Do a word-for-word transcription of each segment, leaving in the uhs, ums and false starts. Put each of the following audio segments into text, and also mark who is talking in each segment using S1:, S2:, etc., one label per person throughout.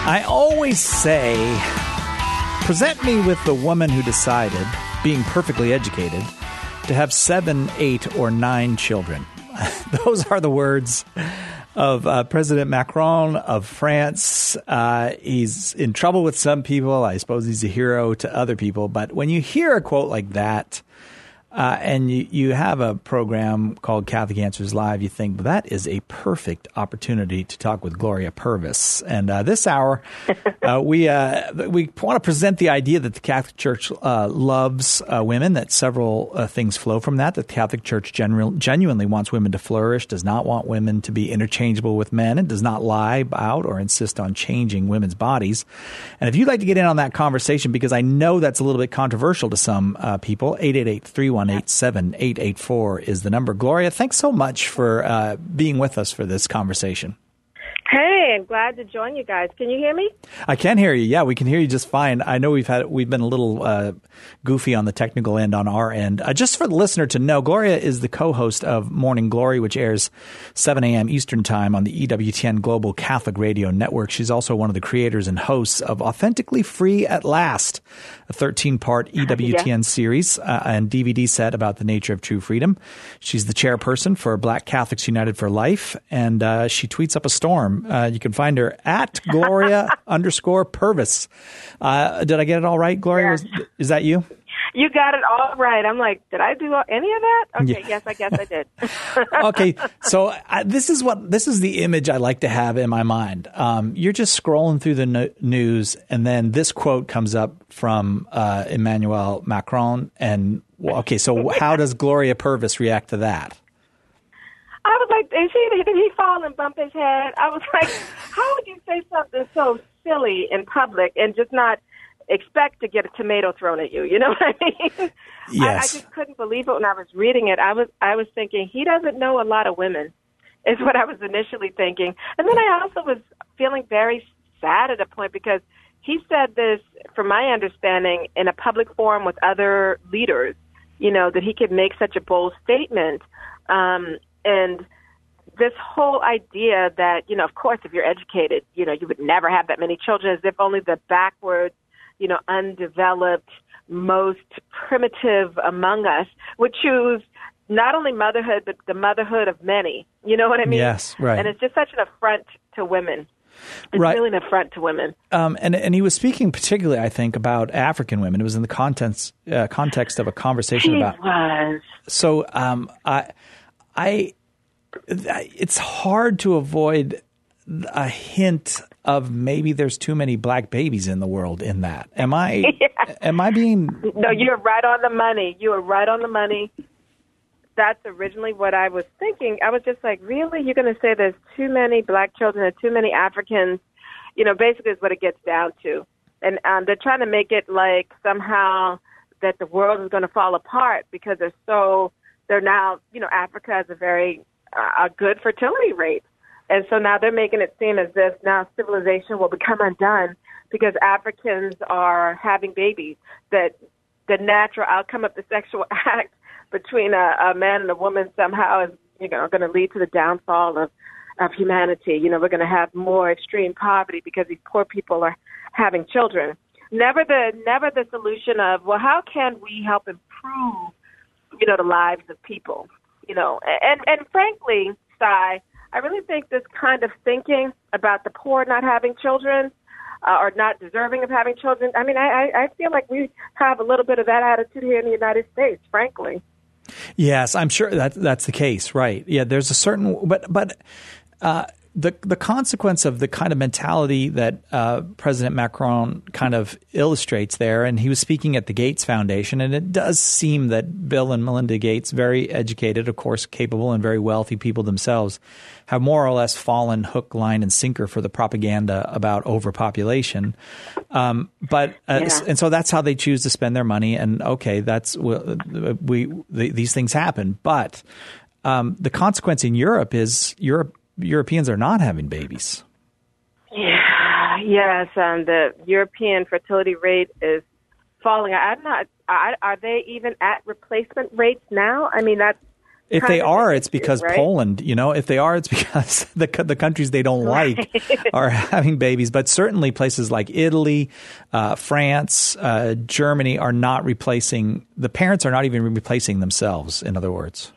S1: I always say, present me with the woman who decided, being perfectly educated, to have seven, eight, or nine children. Those are the words of uh, President Macron of France. Uh, he's in trouble with some people. I suppose he's a hero to other people. But when you hear a quote like that, Uh, and you, you have a program called Catholic Answers Live, you think, that is a perfect opportunity to talk with Gloria Purvis. And uh, this hour, uh, we uh, we want to present the idea that the Catholic Church uh, loves uh, women, that several uh, things flow from that, that the Catholic Church general, genuinely wants women to flourish, does not want women to be interchangeable with men, and does not lie about or insist on changing women's bodies. And if you'd like to get in on that conversation, because I know that's a little bit controversial to some uh, people, eight eight eight, three one eight, seven eight eight four is the number. Gloria, thanks so much for uh, being with us for this conversation.
S2: Hey, I'm glad to join you guys. Can you hear me?
S1: I can hear you. Yeah, we can hear you just fine. I know we've had we've been a little uh, goofy on the technical end on our end. Uh, just for the listener to know, Gloria is the co-host of Morning Glory, which airs seven a.m. Eastern Time on the E W T N Global Catholic Radio Network. She's also one of the creators and hosts of Authentically Free at Last, a thirteen-part E W T N yeah. series uh, and D V D set about the nature of true freedom. She's the chairperson for Black Catholics United for Life, and uh, she tweets up a storm. Uh, you can find her at Gloria underscore Purvis. Uh, did I get it all right, Gloria?
S2: Yeah.
S1: Was, is that you?
S2: You got it all right. I'm like, did I do any of that? Okay, yeah. yes, I guess I did.
S1: Okay, so uh, this is what this is the image I like to have in my mind. Um, you're just scrolling through the no- news, and then this quote comes up from uh, Emmanuel Macron. And well, okay, so how does Gloria Purvis react to that?
S2: I was like, is he, did he fall and bump his head? I was like, how would you say something so silly in public and just not expect to get a tomato thrown at you? You know what I mean?
S1: Yes.
S2: I, I just couldn't believe it when I was reading it. I was I was thinking, he doesn't know a lot of women, is what I was initially thinking. And then I also was feeling very sad at a point because he said this, from my understanding, in a public forum with other leaders, you know, that he could make such a bold statement. Um, and this whole idea that, you know, of course, if you're educated, you know, you would never have that many children, as if only the backward, you know, undeveloped, most primitive among us would choose not only motherhood, but the motherhood of many. You know what I mean?
S1: Yes, right.
S2: And it's just such an affront to women. It's
S1: right.
S2: really an affront to women.
S1: Um, and and he was speaking particularly, I think, about African women. It was in the context uh, context of a conversation
S2: he
S1: about.
S2: Was.
S1: So um, I, I, it's hard to avoid a hint of maybe there's too many black babies in the world. In that, am I? yeah. Am I being?
S2: No, you're right on the money. You are right on the money. That's originally what I was thinking. I was just like, really? You're going to say there's too many black children and too many Africans? You know, basically is what it gets down to. And um, they're trying to make it like somehow that the world is going to fall apart because they're so, they're now, you know, Africa has a very uh, a good fertility rate. And so now they're making it seem as if now civilization will become undone because Africans are having babies, that the natural outcome of the sexual act between a, a man and a woman somehow is, you know, going to lead to the downfall of, of humanity. You know, we're going to have more extreme poverty because these poor people are having children. Never the never the solution of, well, how can we help improve, you know, the lives of people? You know, and, and frankly, Sai, I really think this kind of thinking about the poor not having children uh, or not deserving of having children, I mean, I, I feel like we have a little bit of that attitude here in the United States, frankly.
S1: Yes, I'm sure that that's the case. Right. Yeah, there's a certain but but uh, the the consequence of the kind of mentality that uh, President Macron kind of illustrates there, and he was speaking at the Gates Foundation, and it does seem that Bill and Melinda Gates, very educated, of course, capable and very wealthy people themselves, have more or less fallen hook, line, and sinker for the propaganda about overpopulation. Um, but uh,
S2: yeah.
S1: and so that's how they choose to spend their money. And okay, that's we, we these things happen. But um, the consequence in Europe is Europe Europeans are not having babies.
S2: Yeah, yes, um, the European fertility rate is falling. I'm not. I, are they even at replacement rates now? I mean, that's
S1: If they are, it's because right? Poland, you know, if they are, it's because the the countries they don't like right. are having babies. But certainly places like Italy, uh, France, uh, Germany are not replacing, the parents are not even replacing themselves, in other words.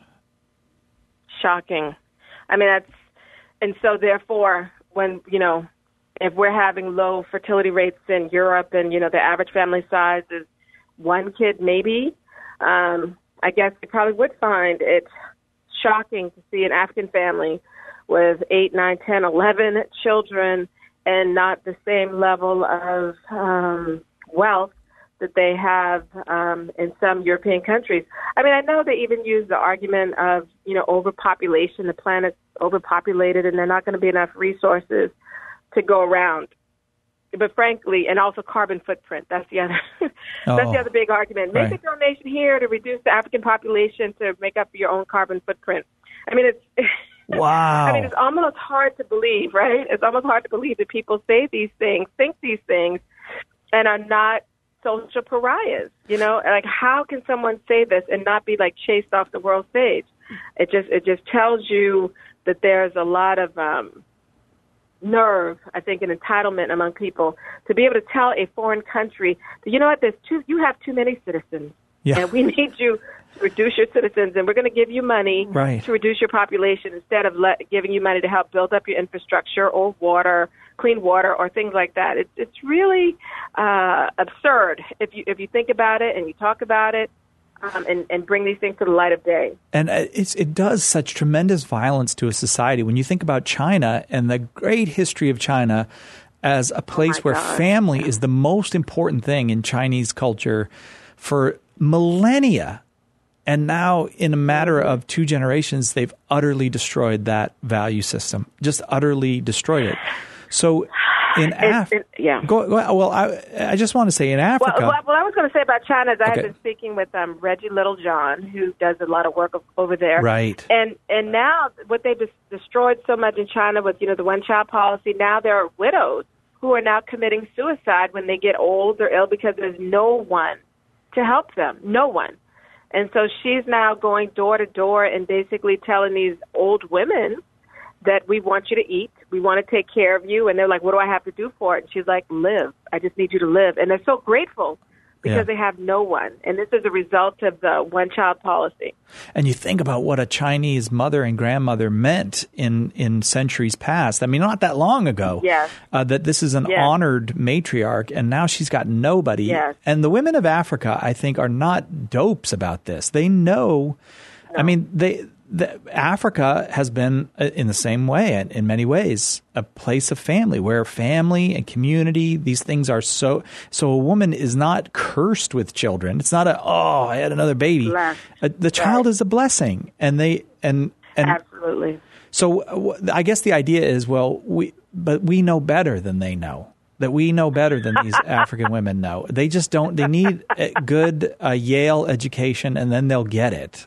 S2: Shocking. I mean, that's, and so therefore, when, you know, if we're having low fertility rates in Europe and, you know, the average family size is one kid maybe, um, I guess you probably would find it shocking to see an African family with eight, nine, ten, eleven children and not the same level of um, wealth that they have um, in some European countries. I mean, I know they even use the argument of, you know, overpopulation. The planet's overpopulated and there are not going to be enough resources to go around. But frankly, and also carbon footprint. That's the other. that's oh, the other big argument. Make right. a donation here to reduce the African population to make up for your own carbon footprint. I mean, it's.
S1: Wow.
S2: I mean, it's almost hard to believe, right? It's almost hard to believe that people say these things, think these things, and are not social pariahs. You know, like how can someone say this and not be like chased off the world stage? It just it just tells you that there's a lot of. Um, nerve, I think, and entitlement among people to be able to tell a foreign country that, you know what, there's too, you have too many citizens, yeah. and we need you to reduce your citizens, and we're going to give you money
S1: right.
S2: to reduce your population instead of let, giving you money to help build up your infrastructure or water, clean water, or things like that. It's it's really uh, absurd if you if you think about it and you talk about it. Um, and, and bring these things to the light of day.
S1: And it's, it does such tremendous violence to a society. When you think about China and the great history of China as a place oh where God. family is the most important thing in Chinese culture for millennia. And now in a matter of two generations, they've utterly destroyed that value system, just utterly destroyed it. So in Africa,
S2: yeah.
S1: Go, go, well, I, I just want to say in Africa.
S2: Well, well, what I was going to say about China is I
S1: okay.
S2: had been speaking with um, Reggie Littlejohn, who does a lot of work over there.
S1: Right.
S2: And and now what they've just destroyed so much in China with, you know, the one-child policy, now there are widows who are now committing suicide when they get old or ill because there's no one to help them, no one. And so she's now going door to door and basically telling these old women that we want you to eat, we want to take care of you. And they're like, what do I have to do for it? And she's like, live. I just need you to live. And they're so grateful because yeah. they have no one. And this is a result of the one-child policy.
S1: And you think about what a Chinese mother and grandmother meant in, in centuries past. I mean, not that long ago.
S2: Yes.
S1: Uh, that this is an
S2: yes.
S1: honored matriarch, and now she's got nobody.
S2: Yes.
S1: And the women of Africa, I think, are not dopes about this. They know. No. I mean, they... The, Africa has been, in the same way, in, in many ways, a place of family, where family and community, these things are so. So a woman is not cursed with children. It's not a oh, I had another baby. Uh, the child right. is a blessing, and they and and
S2: absolutely.
S1: So uh, I guess the idea is, well, we but we know better than they know. That we know better than these African women know. They just don't. They need a good uh, Yale education, and then they'll get it.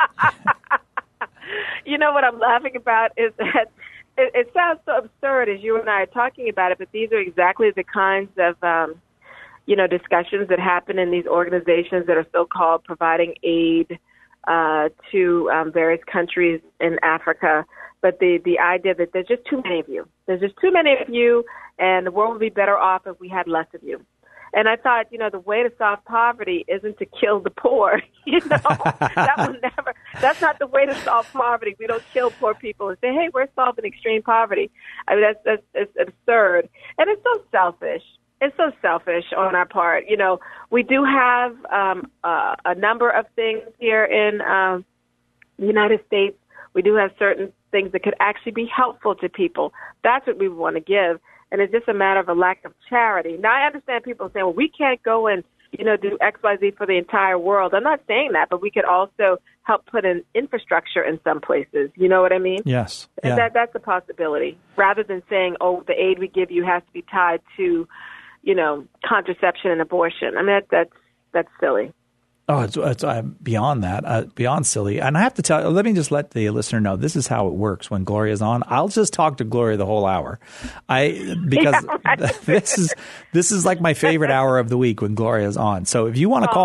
S2: You know what I'm laughing about is that it, it sounds so absurd as you and I are talking about it, but these are exactly the kinds of, um, you know, discussions that happen in these organizations that are so-called providing aid uh, to um, various countries in Africa. But the, the idea that there's just too many of you. There's just too many of you, and the world would be better off if we had less of you. And I thought, you know, the way to solve poverty isn't to kill the poor. You know, that will never, that's not the way to solve poverty. We don't kill poor people and say, hey, we're solving extreme poverty. I mean, that's, that's, that's absurd. And it's so selfish. It's so selfish on our part. You know, we do have um, uh, a number of things here in um, the United States. We do have certain things that could actually be helpful to people. That's what we want to give. And it's just a matter of a lack of charity. Now, I understand people saying, well, we can't go and, you know, do X, Y, Z for the entire world. I'm not saying that, but we could also help put in infrastructure in some places. You know what I mean?
S1: Yes.
S2: And
S1: yeah.
S2: that that's a possibility. Rather than saying, oh, the aid we give you has to be tied to, you know, contraception and abortion. I mean, that, that's that's silly.
S1: Oh, it's, it's uh, beyond that, uh, beyond silly. And I have to tell you, let me just let the listener know, this is how it works when Gloria's on. I'll just talk to Gloria the whole hour. I because
S2: yeah, right.
S1: this is this is like my favorite hour of the week when Gloria's on. So if you want to call,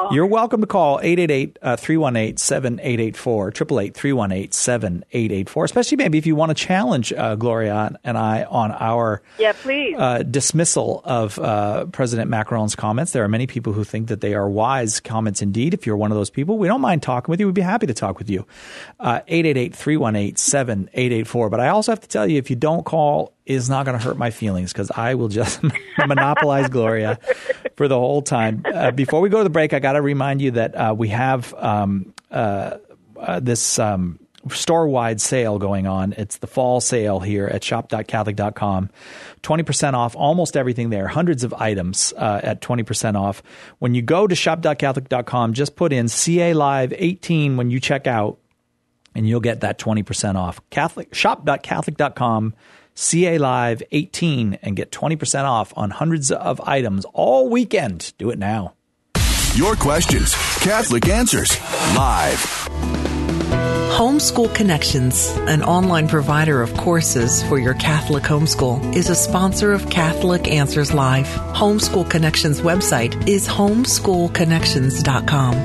S2: call.
S1: You're welcome to call eight eight eight, three one eight, seven eight eight four, eight eight eight, three one eight, seven eight eight four, especially maybe if you want to challenge uh, Gloria and I on our
S2: yeah, please.
S1: Uh, dismissal of uh, President Macron's comments. There are many people who think that they are wise comments indeed. If you're one of those people, we don't mind talking with you. We'd be happy to talk with you. Uh, eight eight eight, three one eight, seven eight eight four. But I also have to tell you, if you don't call, it's not going to hurt my feelings because I will just monopolize Gloria for the whole time. Uh, before we go to the break, I got to remind you that uh, we have um, uh, uh, this um, store-wide sale going on. It's the fall sale here at shop dot catholic dot com. twenty percent off almost everything there. Hundreds of items uh, at twenty percent off. When you go to shop dot catholic dot com, just put in C A Live eighteen when you check out, and you'll get that twenty percent off. Catholic shop dot catholic dot com, C A Live eighteen, and get twenty percent off on hundreds of items all weekend. Do it now.
S3: Your questions, Catholic Answers, live.
S4: Homeschool Connections, an online provider of courses for your Catholic homeschool, is a sponsor of Catholic Answers Live. Homeschool Connections website is homeschool connections dot com.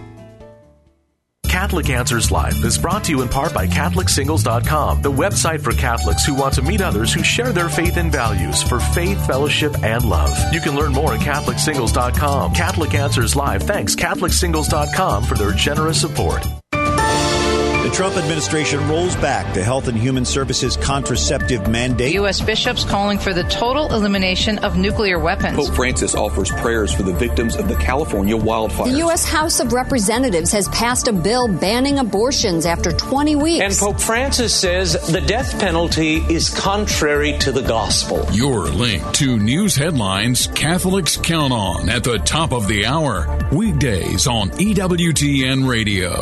S5: Catholic Answers Live is brought to you in part by Catholic Singles dot com, the website for Catholics who want to meet others who share their faith and values for faith, fellowship, and love. You can learn more at Catholic Singles dot com. Catholic Answers Live thanks Catholic Singles dot com for their generous support.
S6: The Trump administration rolls back the Health and Human Services contraceptive mandate.
S7: U S bishops calling for the total elimination of nuclear weapons.
S8: Pope Francis offers prayers for the victims of the California wildfires.
S9: The U S House of Representatives has passed a bill banning abortions after twenty weeks.
S10: And Pope Francis says the death penalty is contrary to the gospel.
S11: Your link to news headlines Catholics count on at the top of the hour. Weekdays on E W T N Radio.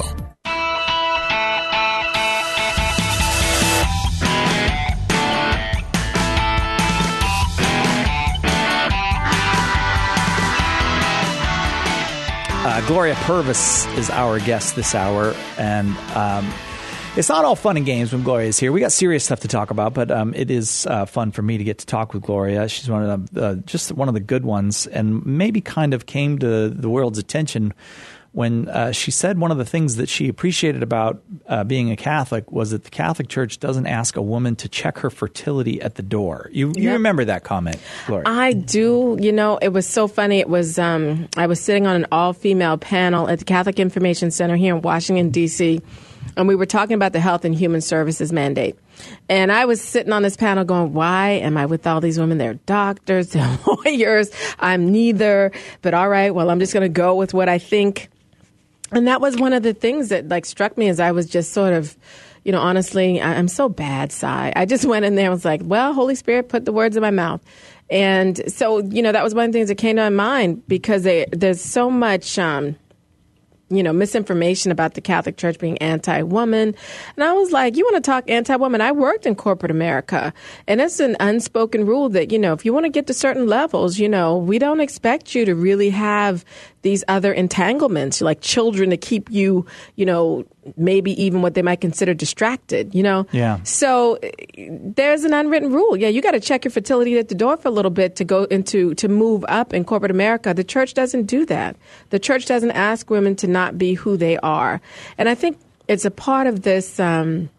S1: Uh, Gloria Purvis is our guest this hour, and um, it's not all fun and games when Gloria is here. We got serious stuff to talk about, but um, it is uh, fun for me to get to talk with Gloria. She's one of the, uh, just one of the good ones, and maybe kind of came to the world's attention when uh, she said one of the things that she appreciated about uh, being a Catholic was that the Catholic Church doesn't ask a woman to check her fertility at the door. You, you yep. remember that comment, Gloria?
S12: I do. You know, it was so funny. It was um, I was sitting on an all-female panel at the Catholic Information Center here in Washington, D C, and we were talking about the Health and Human Services mandate. And I was sitting on this panel going, why am I with all these women? They're doctors, they're lawyers. I'm neither. But all right, well, I'm just going to go with what I think. And that was one of the things that like struck me as I was just sort of, you know, honestly, I'm so bad, Cy. I just went in there and was like, well, Holy Spirit, put the words in my mouth. And so, you know, that was one of the things that came to my mind because they, there's so much, um, you know, misinformation about the Catholic Church being anti-woman. And I was like, you want to talk anti-woman? I worked in corporate America. And it's an unspoken rule that, you know, if you want to get to certain levels, you know, we don't expect you to really have these other entanglements, like children to keep you, you know, maybe even what they might consider distracted, you know?
S1: Yeah.
S12: So there's an unwritten rule. Yeah, you got to check your fertility at the door for a little bit to go into, to move up in corporate America. The church doesn't do that. The church doesn't ask women to not be who they are. And I think it's a part of this, um,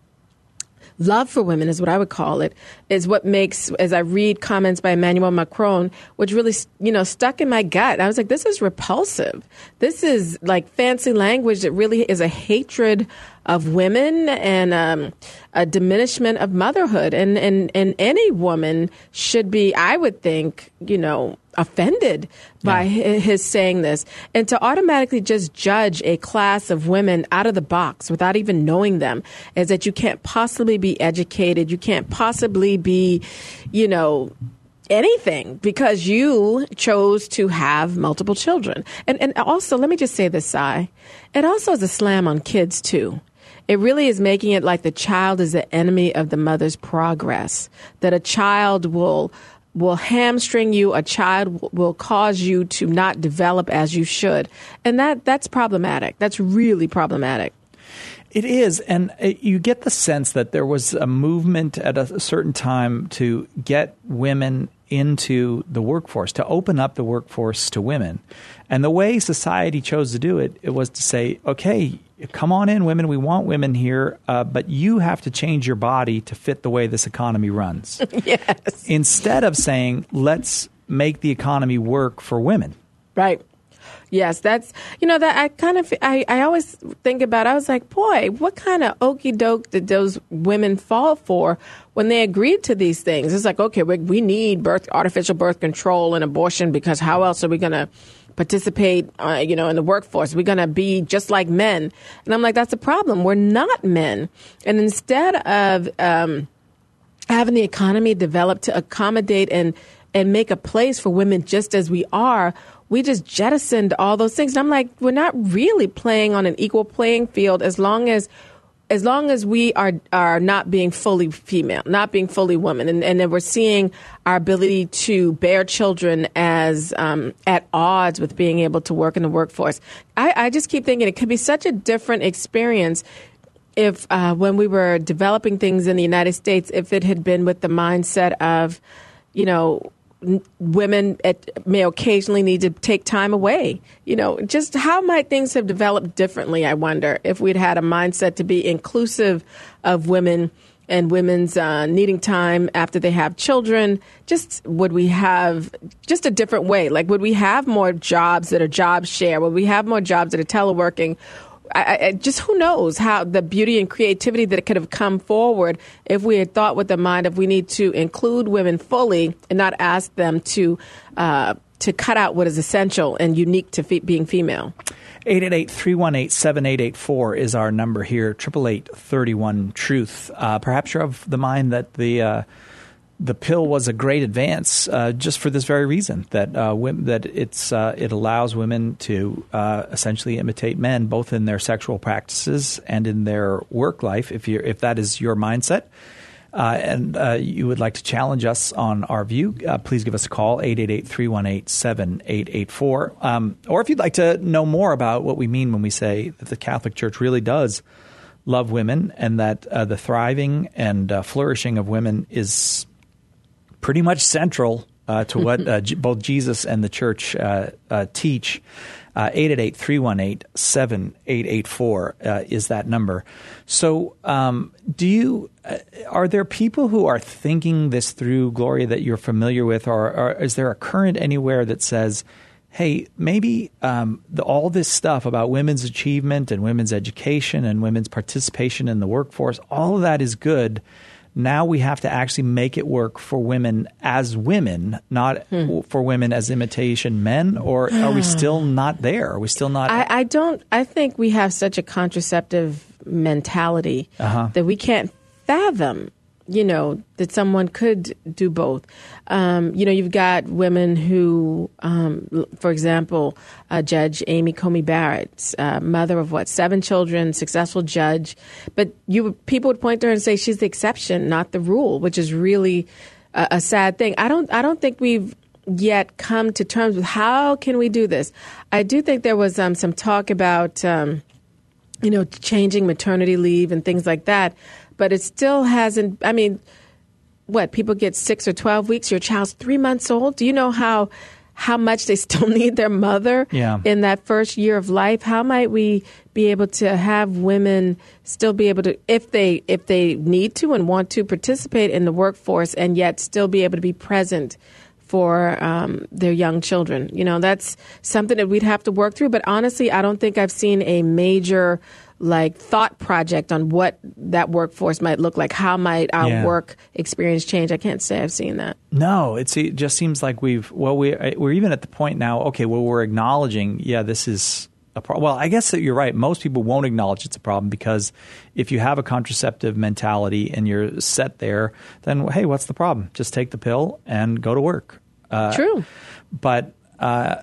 S12: love for women is what I would call it, is what makes, as I read comments by Emmanuel Macron, which really, you know, stuck in my gut. I was like, this is repulsive. This is like fancy language that really is a hatred of women and um, a diminishment of motherhood. And, and, and any woman should be, I would think, you know, offended by yeah. his saying this. And to automatically just judge a class of women out of the box without even knowing them is that you can't possibly be educated. You can't possibly be, you know, anything because you chose to have multiple children. And and also, let me just say this, Cy, it also is a slam on kids, too. It really is making it like the child is the enemy of the mother's progress, that a child will will hamstring you, a child w- will cause you to not develop as you should. And that that's problematic. That's really problematic.
S1: It is. And it, you get the sense that there was a movement at a certain time to get women into the workforce, to open up the workforce to women. And the way society chose to do it, it was to say, okay, come on in, women. We want women here, uh, but you have to change your body to fit the way this economy runs.
S12: Yes.
S1: Instead of saying, let's make the economy work for women.
S12: Right. Yes, that's, you know, that I kind of, I, I always think about, I was like, boy, what kind of okey doke did those women fall for when they agreed to these things? It's like, okay, we, we need birth, artificial birth control and abortion because how else are we going to participate, uh, you know, in the workforce? We're going to be just like men. And I'm like, that's a problem. We're not men. And instead of um, having the economy develop to accommodate and, and make a place for women just as we are, we just jettisoned all those things. And I'm like, we're not really playing on an equal playing field as long as as long as we are are not being fully female, not being fully woman. And, and then we're seeing our ability to bear children as um, at odds with being able to work in the workforce. I, I just keep thinking it could be such a different experience if uh, when we were developing things in the United States, if it had been with the mindset of, you know, women at, may occasionally need to take time away. You know, just how might things have developed differently, I wonder, if we'd had a mindset to be inclusive of women and women's uh, needing time after they have children. Just would we have just a different way? Like, would we have more jobs that are job share? Would we have more jobs that are teleworking? I, I, just who knows how the beauty and creativity that could have come forward if we had thought with the mind of we need to include women fully and not ask them to uh, to cut out what is essential and unique to fe- being female.
S1: eight eight eight, three one eight, seven eight eight four is our number here, eight eight eight, three one, truth. Uh, perhaps you're of the mind that the uh, the pill was a great advance uh, just for this very reason, that uh, women, that it's uh, it allows women to uh, essentially imitate men, both in their sexual practices and in their work life, if you if that is your mindset. Uh, and uh, you would like to challenge us on our view, uh, please give us a call, eight eight eight, three one eight, seven eight eight four. Um, or if you'd like to know more about what we mean when we say that the Catholic Church really does love women and that uh, the thriving and uh, flourishing of women is pretty much central uh, to what uh, G- both Jesus and the Church uh, uh, teach. Uh, eight eight eight, three one eight, seven eight eight four uh, is that number. So um, do you uh, are there people who are thinking this through, Gloria, that you're familiar with, or, or is there a current anywhere that says, hey, maybe um, the, all this stuff about women's achievement and women's education and women's participation in the workforce, all of that is good. Now we have to actually make it work for women as women, not hmm. for women as imitation men, or are we still not there? Are we still not?
S12: I, I don't. I think we have such a contraceptive mentality uh-huh. that we can't fathom, you know, that someone could do both. Um, you know, you've got women who, um, for example, uh, Judge Amy Coney Barrett, uh, mother of what, seven children, successful judge. But you people would point to her and say she's the exception, not the rule, which is really a, a sad thing. I don't I don't think we've yet come to terms with how can we do this. I do think there was um, some talk about, um, you know, changing maternity leave and things like that. But it still hasn't, I mean, what, people get six or twelve weeks, your child's three months old. Do you know how how much they still need their mother
S1: yeah.
S12: in that first year of life? How might we be able to have women still be able to, if they if they need to and want to participate in the workforce and yet still be able to be present for um, their young children? You know, that's something that we'd have to work through. But honestly, I don't think I've seen a major like thought project on what that workforce might look like. How might our
S1: yeah.
S12: work experience change? I can't say I've seen that.
S1: No, it's, it just seems like we've, well, we, we're even at the point now, okay, well, we're acknowledging, yeah, this is a problem. Well, I guess that you're right. Most people won't acknowledge it's a problem because if you have a contraceptive mentality and you're set there, then, hey, what's the problem? Just take the pill and go to work. Uh,
S12: True.
S1: But, uh,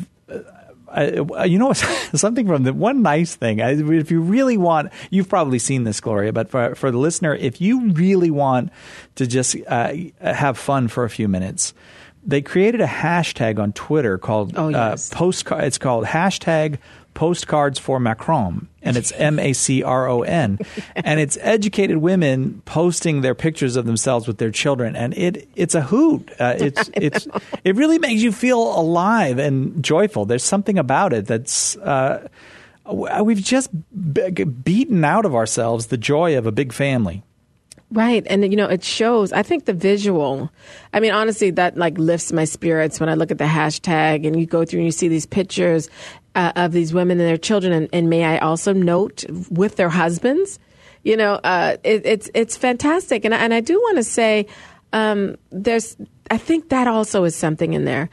S1: I, you know, something from the one nice thing, I, if you really want, you've probably seen this, Gloria, but for, for the listener, if you really want to just uh, have fun for a few minutes, they created a hashtag on Twitter called
S12: oh, yes.
S1: uh, postcard. It's called hashtag Postcards for Macron, and it's M A C R O N, and it's educated women posting their pictures of themselves with their children, and it it's a hoot. Uh, it's it's it really makes you feel alive and joyful. There's something about it that's uh, we've just be- beaten out of ourselves the joy of a big family.
S12: Right. And, you know, it shows, I think the visual, I mean, honestly, that like lifts my spirits when I look at the hashtag and you go through and you see these pictures uh, of these women and their children. And, and may I also note with their husbands, you know, uh, it, it's it's fantastic. And, and I do want to say um, there's I think that also is something in there.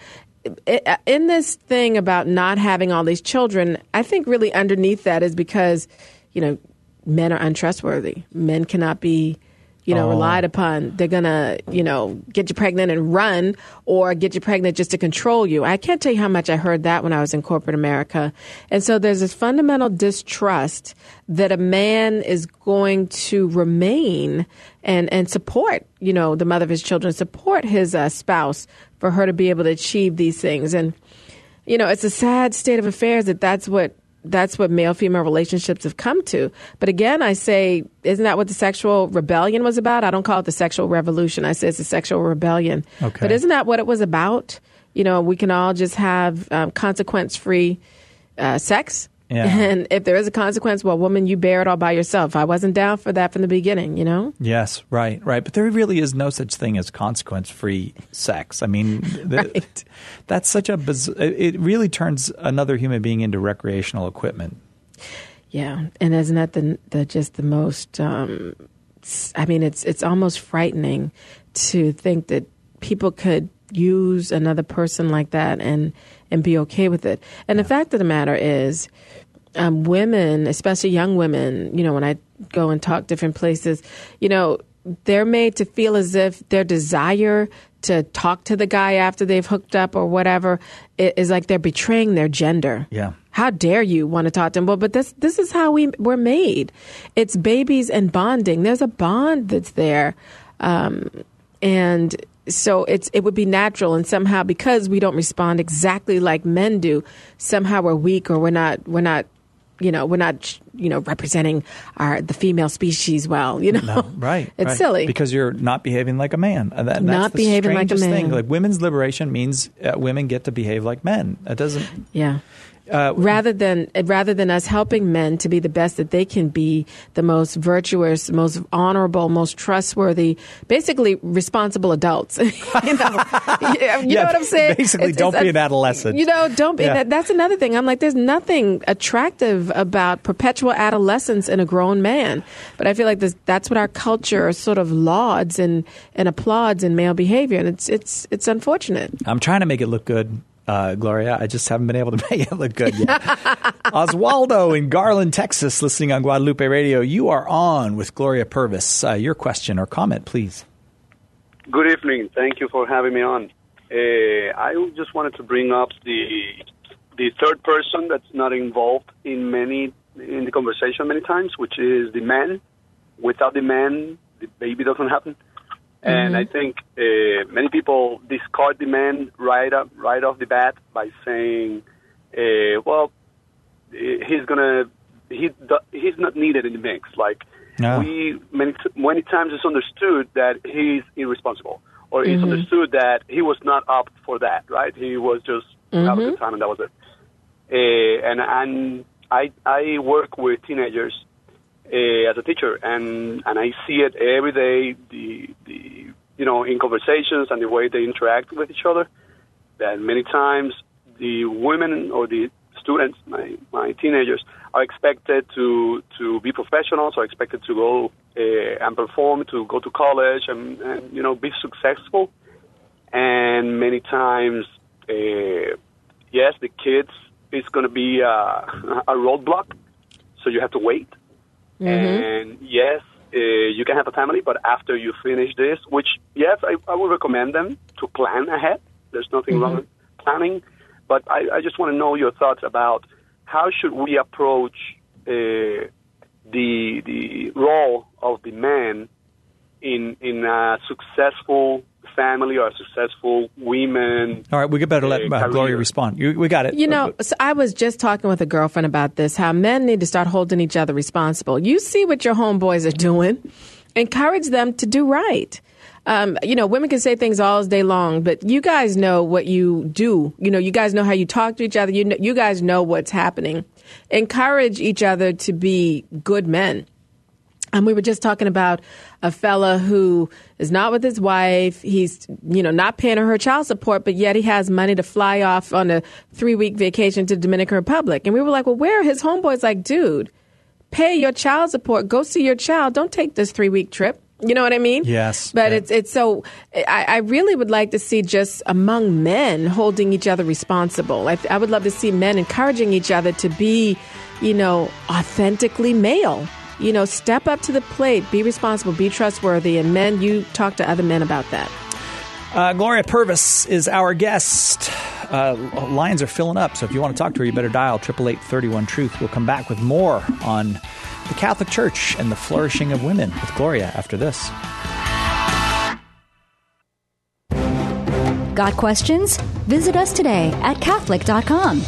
S12: In this thing about not having all these children, I think really underneath that is because, you know, men are untrustworthy. Men cannot be you know, oh. relied upon. They're going to, you know, get you pregnant and run or get you pregnant just to control you. I can't tell you how much I heard that when I was in corporate America. And so there's this fundamental distrust that a man is going to remain and, and support, you know, the mother of his children, support his uh, spouse for her to be able to achieve these things. And, you know, it's a sad state of affairs that that's what That's what male-female relationships have come to. But again, I say, isn't that what the sexual rebellion was about? I don't call it the sexual revolution. I say it's the sexual rebellion.
S1: Okay.
S12: But isn't that what it was about? You know, we can all just have um, consequence-free uh, sex.
S1: Yeah.
S12: And if there is a consequence, well, woman, you bear it all by yourself. I wasn't down for that from the beginning, you know?
S1: Yes, right, right. But there really is no such thing as consequence-free sex. I mean, the,
S12: right.
S1: that's such a biz- – it really turns another human being into recreational equipment.
S12: Yeah, and isn't that the, the just the most um, – I mean, it's it's almost frightening to think that people could use another person like that and, and be okay with it. And yeah. the fact of the matter is – Um, women, especially young women, you know, when I go and talk different places, you know, they're made to feel as if their desire to talk to the guy after they've hooked up or whatever is like they're betraying their gender.
S1: Yeah.
S12: How dare you want to talk to him? Well, but this this is how we we're made. It's babies and bonding. There's a bond that's there, um, and so it's it would be natural. And somehow, because we don't respond exactly like men do, somehow we're weak or we're not we're not. You know, we're not, you know, representing our the female species well. You know,
S1: no, right?
S12: It's
S1: right.
S12: silly
S1: because you're not behaving like a man. And that,
S12: not
S1: that's the
S12: behaving like a man.
S1: Thing. Like women's liberation means uh, women get to behave like men. It doesn't.
S12: Yeah.
S1: Uh,
S12: rather than rather than us helping men to be the best that they can be, the most virtuous, most honorable, most trustworthy, basically responsible adults. you know, you, you
S1: yeah,
S12: know what I'm saying?
S1: Basically,
S12: it's,
S1: don't
S12: it's,
S1: be an adolescent.
S12: You know, don't be.
S1: Yeah.
S12: That, that's another thing. I'm like, there's nothing attractive about perpetual adolescence in a grown man. But I feel like this, that's what our culture sort of lauds and, and applauds in male behavior, and it's it's it's unfortunate.
S1: I'm trying to make it look good. Uh, Gloria, I just haven't been able to make it look good yet. Oswaldo in Garland, Texas, listening on Guadalupe Radio. You are on with Gloria Purvis. Uh, your question or comment, please.
S13: Good evening. Thank you for having me on. Uh, I just wanted to bring up the the third person that's not involved in many in the conversation many times, which is the man. Without the man, the baby doesn't happen. And mm-hmm. I think uh, many people discard the man right up, right off the bat by saying, uh, "Well, he's gonna, he he's not needed in the mix." Like no. we many many times it's understood that he's irresponsible, or mm-hmm. it's understood that he was not up for that. Right? He was just mm-hmm. having a good time, and that was it. Uh, and and I I work with teenagers. Uh, as a teacher, and, and I see it every day, the, the you know, in conversations and the way they interact with each other, that many times the women or the students, my, my teenagers, are expected to, to be professionals, are expected to go uh, and perform, to go to college and, and, you know, be successful. And many times, uh, yes, the kids is going to be a, a roadblock, so you have to wait. Mm-hmm. And yes, uh, you can have a family, but after you finish this, which, yes, I, I would recommend them to plan ahead. There's nothing mm-hmm. wrong with planning. But I, I just want to know your thoughts about how should we approach uh, the the role of the man in in a successful family or successful women.
S1: All right, we better let uh, Gloria respond. You, we got it.
S12: You know, so I was just talking with a girlfriend about this, how men need to start holding each other responsible. You see what your homeboys are doing. Encourage them to do right. Um, you know, women can say things all day long, but you guys know what you do. You know, you guys know how you talk to each other. You know, you guys know what's happening. Encourage each other to be good men. And we were just talking about a fella who is not with his wife. He's, you know, not paying her child support, but yet he has money to fly off on a three-week vacation to Dominican Republic. And we were like, well, where are his homeboys? Like, dude, pay your child support. Go see your child. Don't take this three-week trip. You know what I mean?
S1: Yes.
S12: But
S1: yeah.
S12: it's it's so I, I really would like to see just among men holding each other responsible. I, I would love to see men encouraging each other to be, you know, authentically male. You know, step up to the plate, be responsible, be trustworthy. And men, you talk to other men about that.
S1: Uh, Gloria Purvis is our guest. Uh, lines are filling up, so if you want to talk to her, you better dial eight eight eight, three one, truth. We'll come back with more on the Catholic Church and the flourishing of women with Gloria after this.
S9: Got questions? Visit us today at Catholic dot com.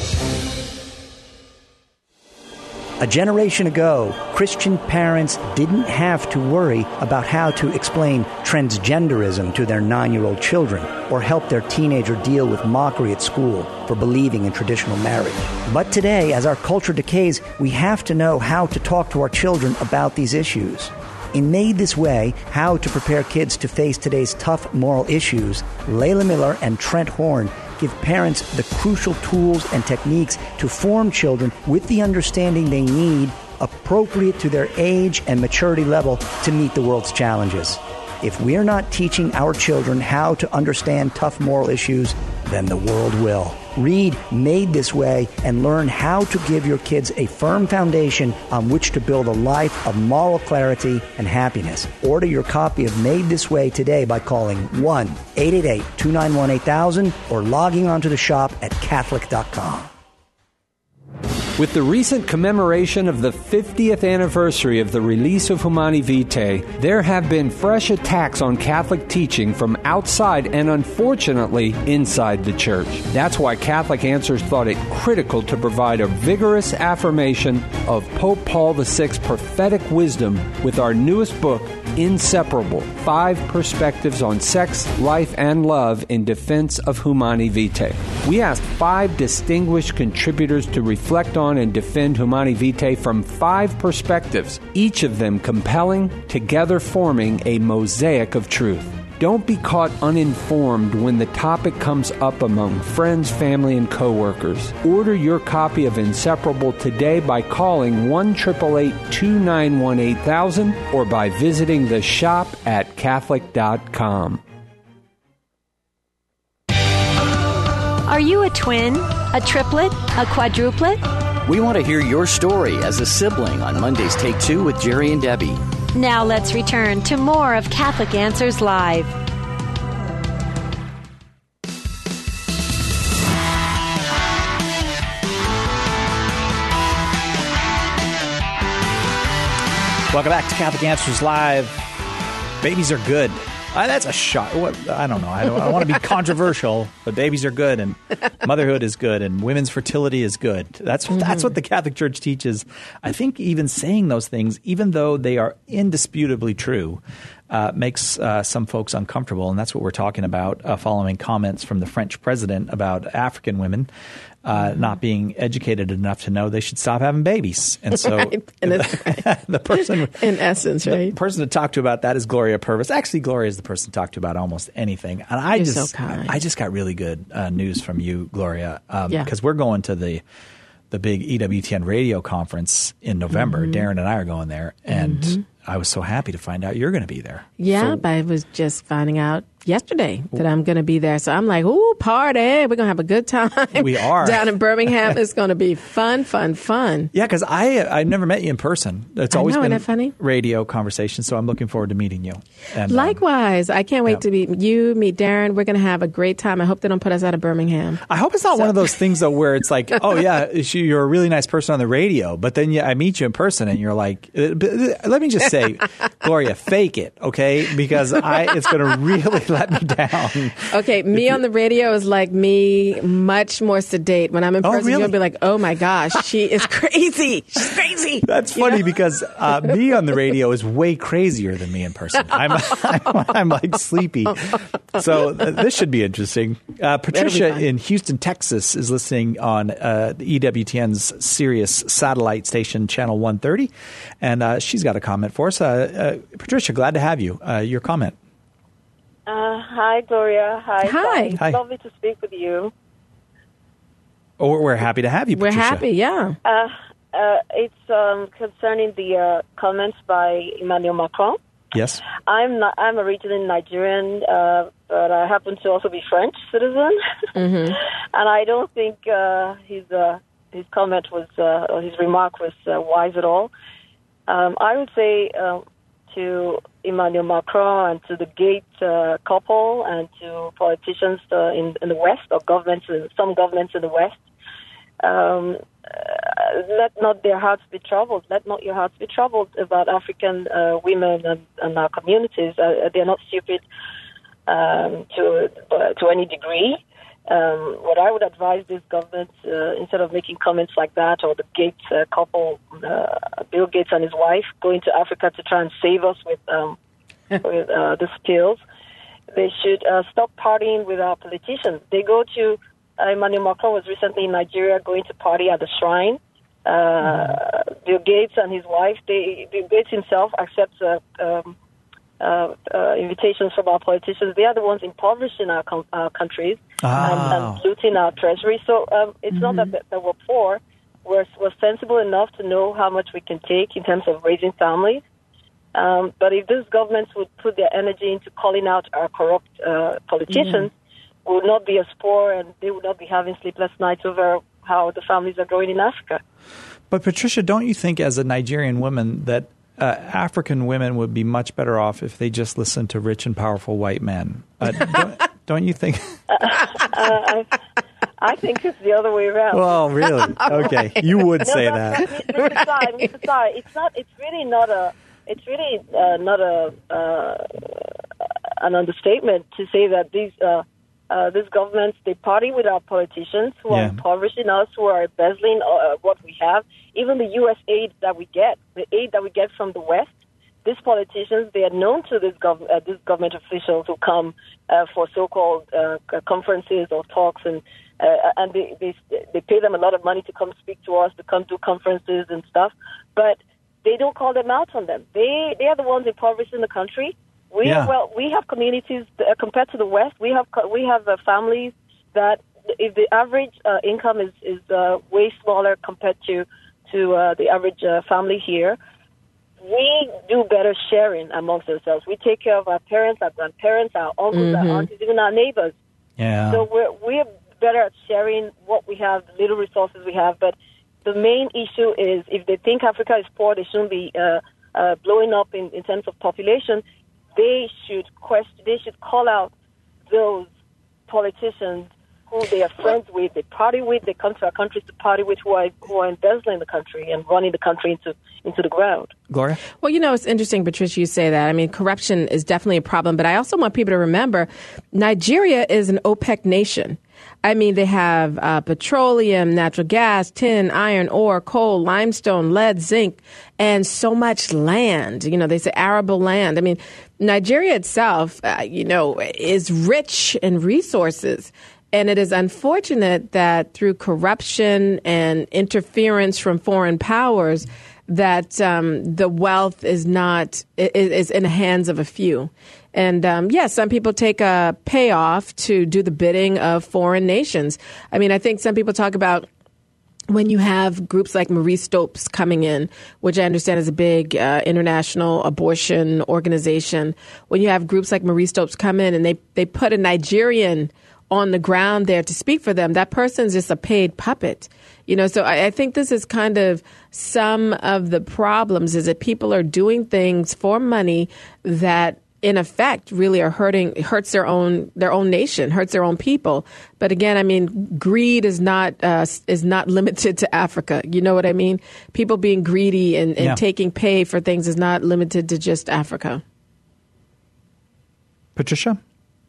S14: A generation ago, Christian parents didn't have to worry about how to explain transgenderism to their nine-year-old children or help their teenager deal with mockery at school for believing in traditional marriage. But today, as our culture decays, we have to know how to talk to our children about these issues. In Made This Way, How to Prepare Kids to Face Today's Tough Moral Issues, Layla Miller and Trent Horn give parents the crucial tools and techniques to form children with the understanding they need, appropriate to their age and maturity level to meet the world's challenges. If we're not teaching our children how to understand tough moral issues, then the world will. Read Made This Way and learn how to give your kids a firm foundation on which to build a life of moral clarity and happiness. Order your copy of Made This Way today by calling one eight eight eight, two nine one, eight thousand or logging onto the shop at Catholic dot com.
S15: With the recent commemoration of the fiftieth anniversary of the release of Humani Vitae, there have been fresh attacks on Catholic teaching from outside and, unfortunately, inside the Church. That's why Catholic Answers thought it critical to provide a vigorous affirmation of Pope Paul the Sixth's prophetic wisdom with our newest book, Inseparable: Five Perspectives on Sex, Life, and Love in Defense of Humani Vitae. We asked five distinguished contributors to reflect on and defend Humani Vitae from five perspectives, each of them compelling, together forming a mosaic of truth. Don't be caught uninformed when the topic comes up among friends, family, and coworkers. Order your copy of Inseparable today by calling one eight eight eight, two nine one, eight thousand or by visiting the shop at Catholic dot com.
S16: Are you a twin, a triplet, a quadruplet?
S17: We want to hear your story as a sibling on Monday's Take Two with Jerry and Debbie.
S16: Now let's return to more of Catholic Answers Live.
S1: Welcome back to Catholic Answers Live. Babies are good. Uh, that's a shot. What, I don't know. I don't, I don't want to be controversial, but babies are good, and motherhood is good, and women's fertility is good. That's mm-hmm. that's what the Catholic Church teaches. I think even saying those things, even though they are indisputably true, uh, makes uh, some folks uncomfortable, and that's what we're talking about uh, following comments from the French president about African women uh, not being educated enough to know they should stop having babies. And so
S12: right. and
S1: the, the person –
S12: in essence, right?
S1: The person to talk to about that is Gloria Purvis. Actually, Gloria is the person to talk to about almost anything. And I
S12: You're
S1: just
S12: so kind.
S1: I, I just got really good uh, news from you, Gloria, um,
S12: yeah.
S1: because we're going to the the big E W T N radio conference in November.
S12: Mm-hmm.
S1: Darren and I are going there, and
S12: mm-hmm.
S1: I was so happy to find out you're going to be there.
S12: Yeah,
S1: so,
S12: but I was just finding out yesterday that I'm going to be there. So I'm like, ooh, party. We're going to have a good time.
S1: We are.
S12: Down in Birmingham. It's going to be fun, fun, fun.
S1: Yeah, because I I never met you in person. It's
S12: I
S1: always
S12: know,
S1: been
S12: isn't that funny?
S1: radio conversations, so I'm looking forward to meeting you. And,
S12: Likewise. Um, I can't wait
S1: yeah.
S12: to meet you, meet Darren. We're going to have a great time. I hope they don't put us out of Birmingham.
S1: I hope it's not so. one of those things, though, where it's like, oh, yeah, you're a really nice person on the radio, but then yeah, I meet you in person and you're like, let me just say, Gloria, fake it, okay? Because I, it's going to really, let me down.
S12: Okay, me on the radio is like me, much more sedate. When I'm in
S1: Oh,
S12: person,
S1: really?
S12: you'll be like, oh my gosh, she is crazy. She's crazy.
S1: That's
S12: You
S1: funny
S12: know?
S1: because uh, me on the radio is way crazier than me in person. I'm, I'm, I'm like sleepy. So uh, this should be interesting. Uh, Patricia in Houston, Texas is listening on uh, the E W T N's Sirius satellite station, channel one thirty. And uh, she's got a comment for us. Uh, uh, Patricia, glad to have you. Uh, your comment.
S18: Uh, hi, Gloria. Hi.
S12: Hi.
S18: It's
S1: Hi.
S18: lovely to speak with you.
S1: Oh, we're happy to have you,
S12: We're
S1: Patricia.
S12: happy, yeah.
S18: Uh, uh, it's um, concerning the uh, comments by Emmanuel Macron.
S1: Yes.
S18: I'm not. I'm originally Nigerian, uh, but I happen to also be French citizen,
S12: Mm-hmm.
S18: and I don't think uh, his uh, his comment was uh, or his remark was uh, wise at all. Um, I would say uh, to Emmanuel Macron and to the Gates uh, couple and to politicians uh, in, in the West or governments, some governments in the West, um, uh, let not their hearts be troubled. Let not your hearts be troubled about African uh, women and, and our communities. Uh, they're not stupid um, to uh, to any degree. Um, what I would advise this government, uh, instead of making comments like that, or the Gates uh, couple, uh, Bill Gates and his wife, going to Africa to try and save us with um, with uh, the spills, they should uh, stop partying with our politicians. They go to, uh, Emmanuel Macron was recently in Nigeria going to party at the shrine. Uh, mm-hmm. Bill Gates and his wife, they, Bill Gates himself accepts uh, um, uh, uh, invitations from our politicians. They are the ones impoverishing our, com- our countries
S1: Ah.
S18: and, and looting our treasury. So um, it's
S12: Mm-hmm.
S18: not that, that, that we're poor. We're, we're sensible enough to know how much we can take in terms of raising families. Um, but if these governments would put their energy into calling out our corrupt uh, politicians, we would not be as poor and they would not be having sleepless nights over how the families are growing in Africa.
S1: But Patricia, don't you think as a Nigerian woman that uh, African women would be much better off if they just listened to rich and powerful white men? Uh, don't, don't you think?
S18: uh, I, I think it's the other way around.
S1: Well, really? Okay, you would
S18: no,
S1: say
S18: no,
S1: that.
S18: No, Mister Tsai, Mister Tsai, it's not. It's really not a. It's really uh, not a uh, an understatement to say that these uh, uh, these governments, they party with our politicians who
S1: Yeah.
S18: are impoverishing us, who are embezzling uh, what we have. Even the U S aid that we get, the aid that we get from the West, these politicians, they are known to this gov- uh, these government officials who come uh, for so-called uh, conferences or talks, and uh, and they, they they pay them a lot of money to come speak to us, to come do conferences and stuff, but they don't call them out on them. They they are the ones impoverishing the country. We
S1: Yeah.
S18: well, we have communities uh, compared to the West. We have co- we have uh, families that if the average uh, income is is uh, way smaller compared to to uh, the average uh, family here, we do better sharing amongst ourselves. We take care of our parents, our grandparents, our uncles,
S12: Mhm.
S18: our aunties, even our neighbors.
S1: Yeah.
S18: So we're we're better at sharing what we have, the little resources we have. But the main issue is if they think Africa is poor, they shouldn't be uh, uh, blowing up in, in terms of population. They should question. They should call out those politicians who they are friends with, they party with, they come to our countries to party with, who are who are embezzling the country and running the country into into the ground.
S1: Gloria?
S12: Well, you know, it's interesting, Patricia, you say that. I mean, corruption is definitely a problem, but I also want people to remember Nigeria is an OPEC nation. I mean, they have uh, petroleum, natural gas, tin, iron, ore, coal, limestone, lead, zinc, and so much land. You know, they say arable land. I mean, Nigeria itself, uh, you know, is rich in resources. And it is unfortunate that through corruption and interference from foreign powers, that um, the wealth is not is, is in the hands of a few. And um, yes, some people take a payoff to do the bidding of foreign nations. I mean, I think some people talk about when you have groups like Marie Stopes coming in, which I understand is a big uh, international abortion organization. When you have groups like Marie Stopes come in and they, they put a Nigerian on the ground there to speak for them, that person's just a paid puppet. You know, so I, I think this is kind of some of the problems is that people are doing things for money that in effect really are hurting, hurts their own, their own nation, hurts their own people. But again, I mean, greed is not, uh, is not limited to Africa. You know what I mean? People being greedy and, and
S1: Yeah.
S12: taking pay for things is not limited to just Africa.
S1: Patricia?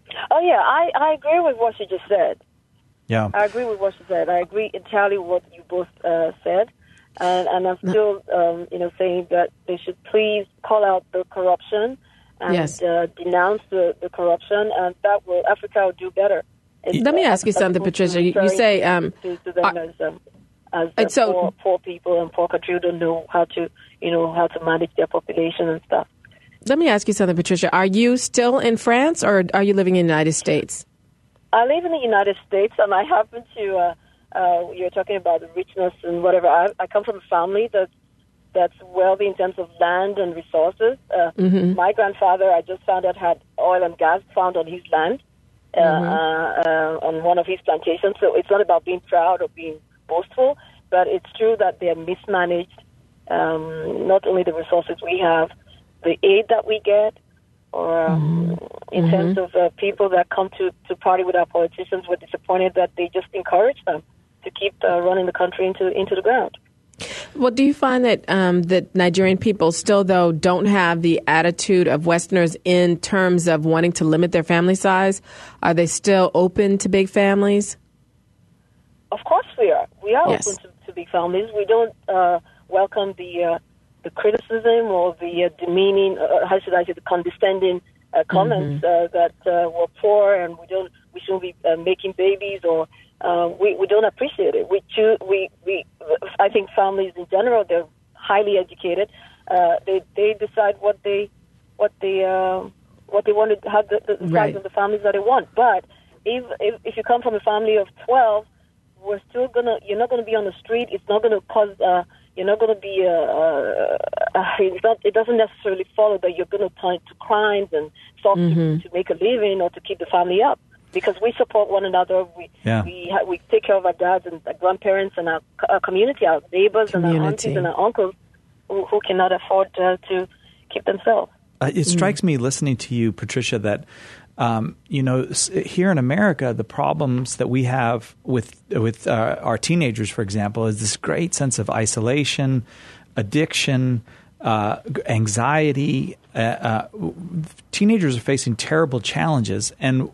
S18: Oh, yeah, I, I agree with what you just said.
S1: Yeah.
S18: I agree with what you said. I agree entirely with what you both uh, said. And, and I'm still, um, you know, saying that they should please call out the corruption and
S12: Yes.
S18: uh, denounce the, the corruption, and that will, Africa will do better. It's,
S12: Let me
S18: uh,
S12: ask you something, Patricia. You, you say... Um,
S18: to, to them as, um, as uh,
S12: and so-
S18: poor, poor people and poor country who don't know how to, you know, how to manage their population and stuff.
S12: Let me ask you something, Patricia. Are you still in France, or are you living in the United States?
S18: I live in the United States, and I happen to, uh, uh, you're talking about the richness and whatever. I, I come from a family that's, that's wealthy in terms of land and resources. Uh,
S12: Mhm.
S18: My grandfather, I just found out, had oil and gas found on his land, uh,
S12: Mhm.
S18: uh, uh, on one of his plantations. So it's not about being proud or being boastful, but it's true that they're mismanaged, um, not only the resources we have, the aid that we get, or um, in
S12: Mhm.
S18: terms of uh, people that come to, to party with our politicians, we're disappointed that they just encourage them to keep uh, running the country into into the ground.
S12: Well, do you find that um, that Nigerian people still, though, don't have the attitude of Westerners in terms of wanting to limit their family size? Are they still open to big families?
S18: Of course we are. We are
S12: Yes.
S18: open to, to big families. We don't uh, welcome the uh, the criticism or the uh, demeaning, uh, how should I say, the condescending uh, comments uh, that uh, we're poor and we don't, we shouldn't be uh, making babies, or uh, we we don't appreciate it. We choose, we we. I think families in general, they're highly educated. Uh, they they decide what they what they uh, what they want to have the, the size
S12: Right.
S18: of the families that they want. But if if, if you come from a family of twelve, we're still gonna. You're not gonna be on the street. It's not gonna cause. Uh, you're not gonna be. Uh, uh, uh, it's not. It doesn't necessarily follow that you're gonna turn to crimes and stuff
S12: Mhm.
S18: to, to make a living or to keep the family up. Because we support one another. We
S1: Yeah.
S18: we ha- we take care of our dads and our grandparents and our, our community, our neighbors and our
S12: Community.
S18: aunties and our uncles who, who cannot afford uh, to keep themselves.
S1: Uh, it strikes me listening to you, Patricia, that um, you know s- here in America, the problems that we have with with uh, our teenagers, for example, is this great sense of isolation, addiction, uh, anxiety. Uh, uh, teenagers are facing terrible challenges, and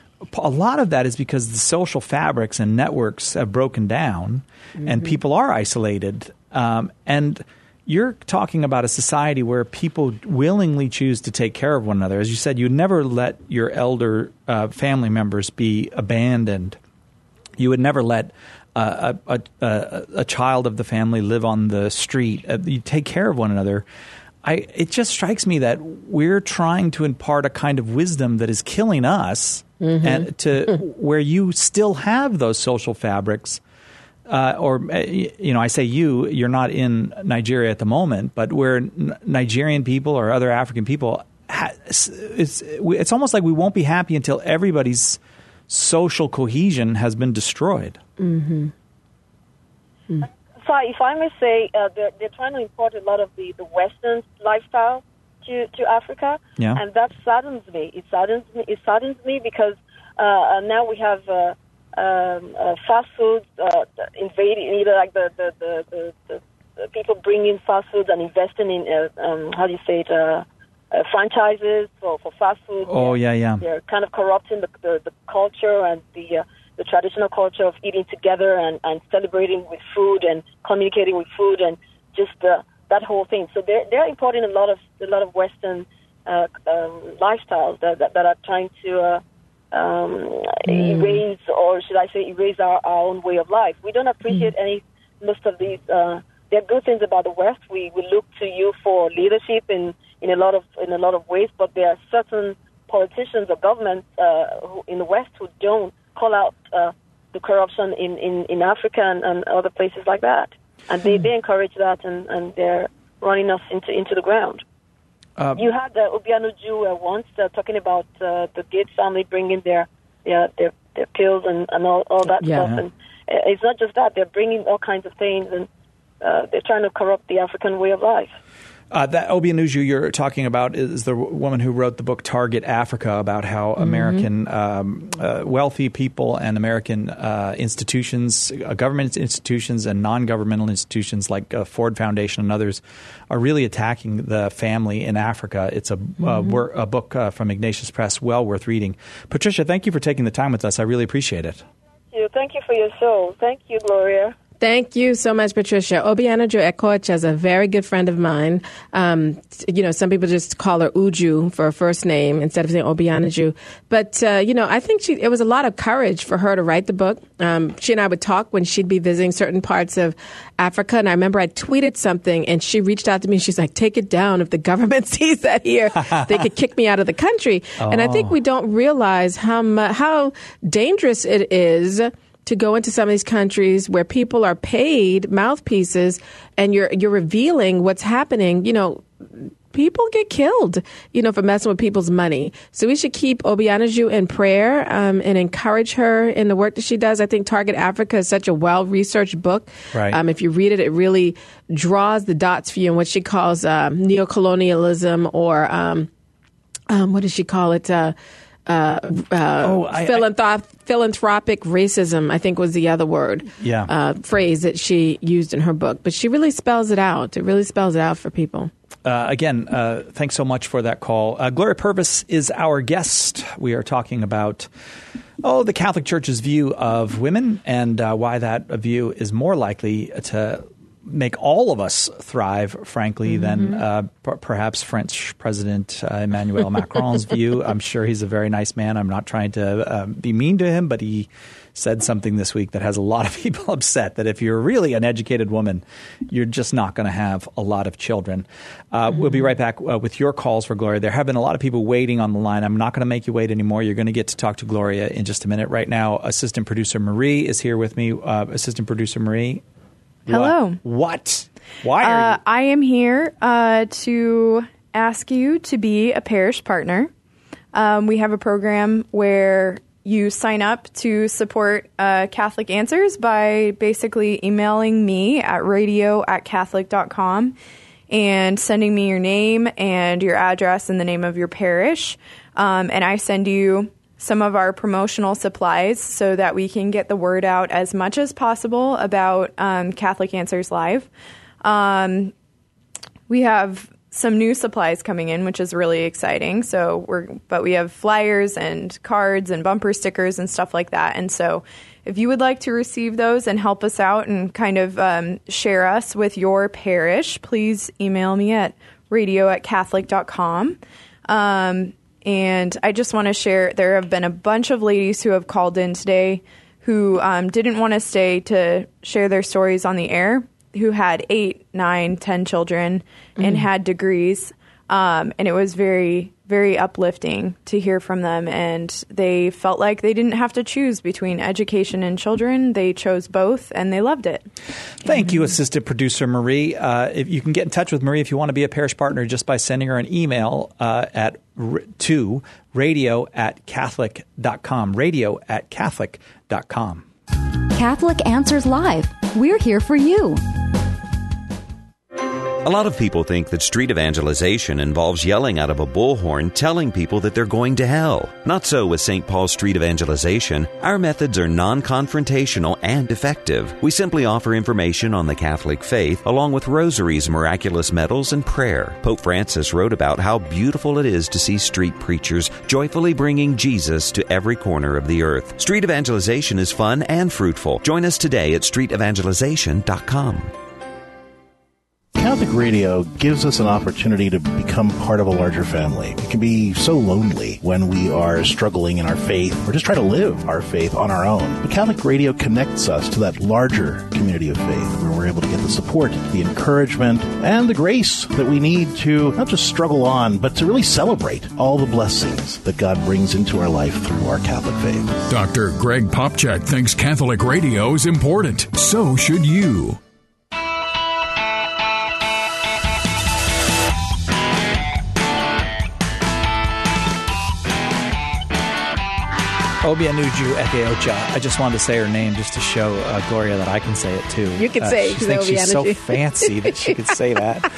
S1: a lot of that is because the social fabrics and networks have broken down, and people are isolated. Um, and you're talking about a society where people willingly choose to take care of one another. As you said, you never let your elder uh, family members be abandoned. You would never let uh, a, a, a, a child of the family live on the street. Uh, you take care of one another. I, it just strikes me that we're trying to impart a kind of wisdom that is killing us,
S12: Mhm.
S1: and to where you still have those social fabrics. Uh, or, uh, you know, I say you, you're not in Nigeria at the moment, but where N- Nigerian people or other African people, ha- it's, it's almost like we won't be happy until everybody's social cohesion has been destroyed.
S12: Mm-hmm. Mm.
S18: So if I may say, uh, they're, they're trying to import a lot of the, the Western lifestyle to, to Africa,
S1: Yeah.
S18: and that saddens me. It saddens me. It saddens me because uh, now we have uh, um, uh, fast food uh, invading, either like the the, the, the, the, the people bringing fast food and investing in uh, um, how do you say it, uh, uh, franchises for, for fast food.
S1: Oh, yeah, yeah.
S18: They're kind of corrupting the the, the culture and the uh, the traditional culture of eating together and, and celebrating with food and communicating with food and just uh, that whole thing. So they're they're importing a lot of a lot of Western uh, um, lifestyles that, that that are trying to uh, um,
S12: Mm.
S18: erase, or should I say, erase our, our own way of life. We don't appreciate any most of these. Uh, there are good things about the West. We we look to you for leadership in, in a lot of in a lot of ways, but there are certain politicians or governments uh, who, in the West who don't call out uh, the corruption in, in, in Africa and, and other places like that. And they, they encourage that, and, and they're running us into, into the ground.
S1: Uh,
S18: you had uh, Obiano Ju uh, once uh, talking about uh, the Gates family bringing their their, their, their pills and, and all, all that
S12: Yeah.
S18: stuff. And uh, it's not just that. They're bringing all kinds of things, and uh, they're trying to corrupt the African way of life.
S1: Uh, that Obianuju you're talking about is the woman who wrote the book Target Africa, about how mm-hmm. American um, uh, wealthy people and American uh, institutions, uh, government institutions and non-governmental institutions like uh, Ford Foundation and others are really attacking the family in Africa. It's a, mm-hmm. uh, wor- a book uh, from Ignatius Press, well worth reading. Patricia, thank you for taking the time with us. I really appreciate it.
S18: Thank you. Thank you for your show. Thank you, Gloria.
S12: Thank you so much, Patricia. Obianuju Ekocha is a very good friend of mine. Um, you know, some people just call her Uju for her first name instead of saying Obianuju. But, uh, you know, I think she, it was a lot of courage for her to write the book. Um, she and I would talk when she'd be visiting certain parts of Africa. And I remember I tweeted something and she reached out to me. She's like, take it down. If the government sees that here, they could kick me out of the country. Oh. And I think we don't realize how mu- how dangerous it is to go into some of these countries where people are paid mouthpieces and you're you're revealing what's happening. You know, people get killed, you know, for messing with people's money. So we should keep Obianuju in prayer um, and encourage her in the work that she does. I think Target Africa is such a well-researched book.
S1: Right.
S12: Um, if you read it, it really draws the dots for you in what she calls um, neocolonialism or um, um, what does she call it? Uh, Uh, uh,
S1: oh, I,
S12: philanthrop- I, philanthropic racism, I think was the other word,
S1: yeah.
S12: uh, phrase that she used in her book. But she really spells it out. It really spells it out for people.
S1: Uh, again, uh, thanks so much for that call. Uh, Gloria Purvis is our guest. We are talking about, oh, the Catholic Church's view of women and uh, why that view is more likely to make all of us thrive, frankly, mm-hmm. than uh, p- perhaps French President uh, Emmanuel Macron's view. I'm sure he's a very nice man. I'm not trying to uh, be mean to him, but he said something this week that has a lot of people upset, that if you're really an educated woman, you're just not going to have a lot of children. Uh, mm-hmm. We'll be right back uh, with your calls for Gloria. There have been a lot of people waiting on the line. I'm not going to make you wait anymore. You're going to get to talk to Gloria in just a minute. Right now, Assistant Producer Marie is here with me. Uh, Assistant Producer Marie.
S19: Hello.
S1: What? what? Why are
S19: uh,
S1: you?
S19: I am here uh, to ask you to be a parish partner. Um, we have a program where you sign up to support uh, Catholic Answers by basically emailing me at radio at catholic dot com and sending me your name and your address and the name of your parish. Um, and I send you some of our promotional supplies so that we can get the word out as much as possible about um, Catholic Answers Live. Um, we have some new supplies coming in, which is really exciting. So we're, but we have flyers and cards and bumper stickers and stuff like that. And so if you would like to receive those and help us out and kind of um, share us with your parish, please email me at radio at catholic dot com. Um, And I just want to share, there have been a bunch of ladies who have called in today who um, didn't want to stay to share their stories on the air, who had eight, nine, ten children mm-hmm. and had degrees. Um, and it was very, very uplifting to hear from them. And they felt like they didn't have to choose between education and children. They chose both, and they loved it.
S1: Thank mm-hmm. you, Assistant Producer Marie. Uh, if you can get in touch with Marie if you want to be a parish partner just by sending her an email uh, at to radio at catholic dot com. Radio at catholic dot com.
S9: Catholic Answers Live. We're here for you.
S20: A lot of people think that street evangelization involves yelling out of a bullhorn telling people that they're going to hell. Not so with Saint Paul's Street Evangelization. Our methods are non-confrontational and effective. We simply offer information on the Catholic faith along with rosaries, miraculous medals, and prayer. Pope Francis wrote about how beautiful it is to see street preachers joyfully bringing Jesus to every corner of the earth. Street evangelization is fun and fruitful. Join us today at street evangelization dot com.
S21: Catholic Radio gives us an opportunity to become part of a larger family. It can be so lonely when we are struggling in our faith or just try to live our faith on our own. But Catholic Radio connects us to that larger community of faith where we're able to get the support, the encouragement, and the grace that we need to not just struggle on, but to really celebrate all the blessings that God brings into our life through our Catholic faith.
S11: Doctor Greg Popcak thinks Catholic radio is important. So should you.
S1: Obianuju Ekocha. I just wanted to say her name just to show uh, Gloria that I can say it too.
S12: You can
S1: uh,
S12: say
S1: she thinks she's so
S12: Obianuju.
S1: fancy that she could say that.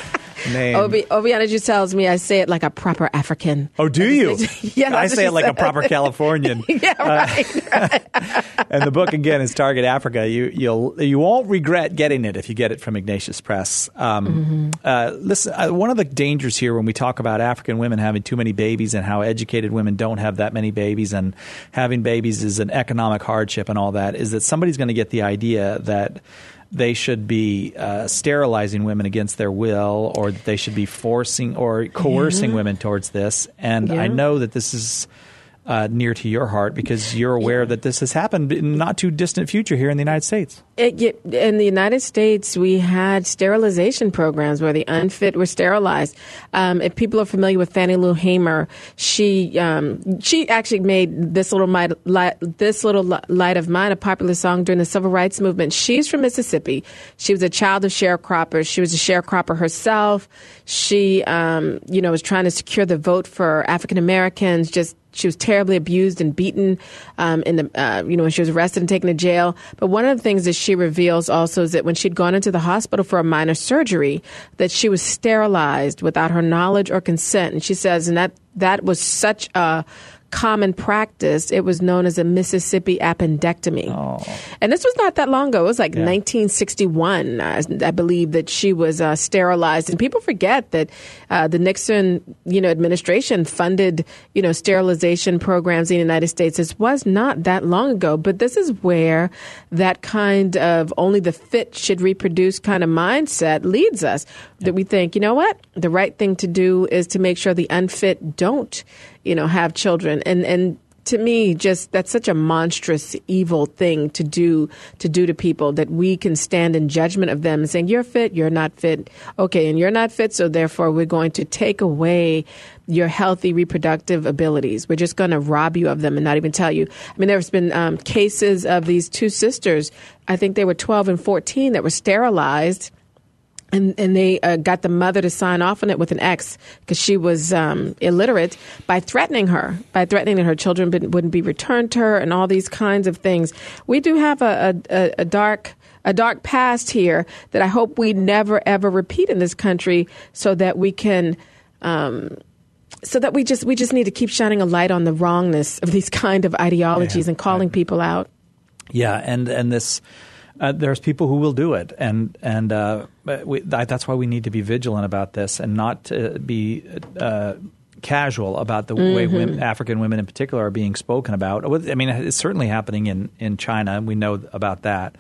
S1: name.
S12: Obi, Obiana just tells me I say it like a proper African.
S1: Oh, do you?
S12: Yeah,
S1: I say it like said. a proper Californian.
S12: Yeah, right. Uh,
S1: right. And the book again is Target Africa. You you'll you won't regret getting it if you get it from Ignatius Press. Um, mm-hmm. uh, listen, uh, one of the dangers here when we talk about African women having too many babies and how educated women don't have that many babies and having babies is an economic hardship and all that is that somebody's going to get the idea that they should be uh, sterilizing women against their will, or that they should be forcing or coercing yeah. women towards this. And yeah. I know that this is uh, near to your heart because you're aware yeah. that this has happened in not too distant future here in the United States.
S12: It, in the United States, we had sterilization programs where the unfit were sterilized. Um, if people are familiar with Fannie Lou Hamer, she um, she actually made "This Little Light, Light, This Little Light of Mine" a popular song during the Civil Rights Movement. She's from Mississippi. She was a child of sharecroppers. She was a sharecropper herself. She, um, you know, was trying to secure the vote for African Americans. Just she was terribly abused and beaten um, in the, uh, you know, when she was arrested and taken to jail. But one of the things that she reveals also is that when she'd gone into the hospital for a minor surgery, that she was sterilized without her knowledge or consent. And she says, and that that was such a common practice. It was known as a Mississippi appendectomy. Oh. And this was not that long ago. It was like yeah. nineteen sixty-one, I, I believe, that she was uh, sterilized. And people forget that uh, the Nixon, you know, administration funded, you know, sterilization programs in the United States. This was not that long ago. But this is where that kind of only the fit should reproduce kind of mindset leads us. Yeah. That we think, you know what, the right thing to do is to make sure the unfit don't, you know, have children. And and to me, just that's such a monstrous, evil thing to do to do to people, that we can stand in judgment of them and saying, you're fit, you're not fit. Okay, and you're not fit, so therefore we're going to take away your healthy reproductive abilities. We're just going to rob you of them and not even tell you. I mean, there's been um, cases of these two sisters, I think they were twelve and fourteen, that were sterilized. And, and they uh, got the mother to sign off on it with an X because she was um, illiterate, by threatening her, by threatening that her children be, wouldn't be returned to her and all these kinds of things. We do have a, a, a dark a dark past here that I hope we never, ever repeat in this country, so that we can um, so that we just we just need to keep shining a light on the wrongness of these kind of ideologies yeah, and calling right. people out.
S1: Yeah, and, and this... Uh, there's people who will do it, and and uh, we, that, that's why we need to be vigilant about this and not to be uh, casual about the mm-hmm. way women, African women in particular are being spoken about. I mean, it's certainly happening in, in China, and we know about that.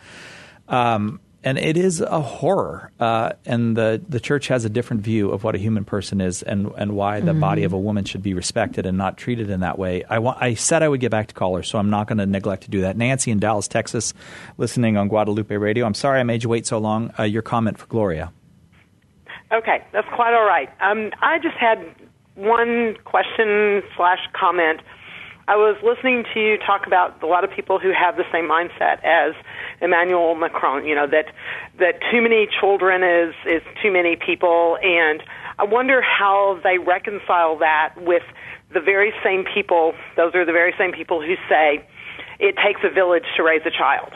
S1: Um, and it is a horror, uh, and the, the church has a different view of what a human person is and, and why the mm-hmm. body of a woman should be respected and not treated in that way. I, wa- I said I would get back to callers, so I'm not going to neglect to do that. Nancy in Dallas, Texas, listening on Guadalupe Radio. I'm sorry I made you wait so long. Uh, your comment for Gloria.
S2: Okay, that's quite all right. Um, I just had one question slash comment. I was listening to you talk about a lot of people who have the same mindset as Emmanuel Macron, you know, that that too many children is, is too many people, and I wonder how they reconcile that with the very same people, those are the very same people who say it takes a village to raise a child.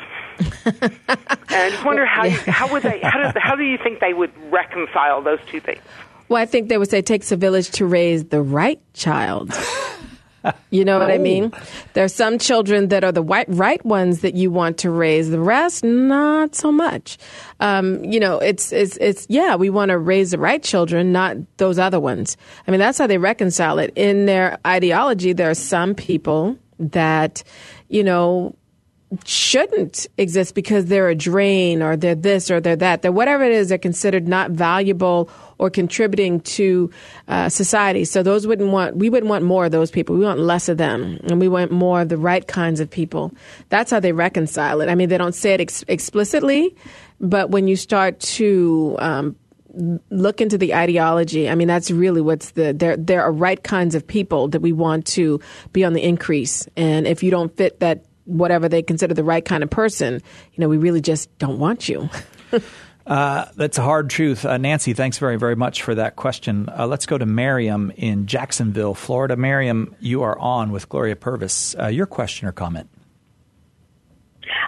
S2: And I just wonder how you, how would they how do, how do you think they would reconcile those two things?
S12: Well, I think they would say it takes a village to raise the right child. You know what oh. I mean? There are some children that are the white, right ones that you want to raise. The rest, not so much. Um, you know, it's, it's, it's, yeah, we want to raise the right children, not those other ones. I mean, that's how they reconcile it. In their ideology, there are some people that, you know, shouldn't exist because they're a drain or they're this or they're that. They're whatever it is, they're considered not valuable or contributing to uh, society. So those wouldn't want, we wouldn't want more of those people. We want less of them, and we want more of the right kinds of people. That's how they reconcile it. I mean, they don't say it ex- explicitly, but when you start to um, look into the ideology, I mean, that's really what's the, there, there are right kinds of people that we want to be on the increase. And if you don't fit that, whatever they consider the right kind of person, you know, we really just don't want you.
S1: Uh, that's a hard truth. Uh, Nancy, thanks very, very much for that question. Uh, let's go to Miriam in Jacksonville, Florida. Miriam, you are on with Gloria Purvis. Uh, your question or comment?